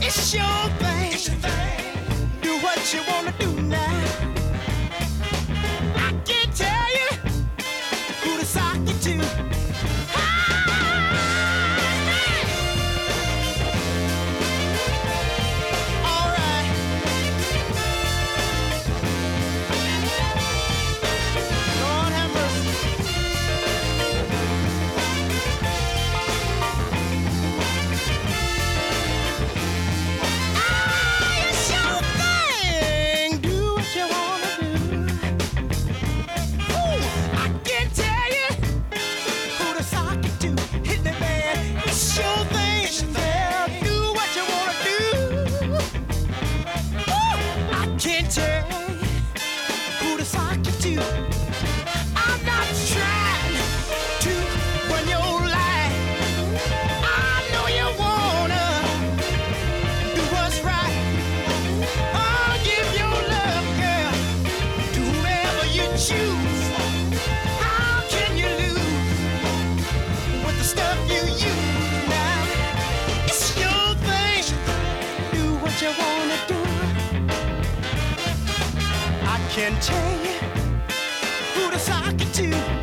It's your thing. It's your thing. Do what you wanna do now. I can't tell you who to sock it to. All right. Lord have mercy. It's your thing. Do what you wanna do. Ooh, I can't tell you who to sock it to. Hit me, man. It's your thing. Yeah, do what you wanna do. Ooh, I can't tell you who to sock it to. I'm not trying to run your life. I know you wanna do what's right. I'll give your love, girl, to whoever you choose. How can you lose with the stuff you use now? It's your thing. Do what you wanna do. I can tell you who to sock it to.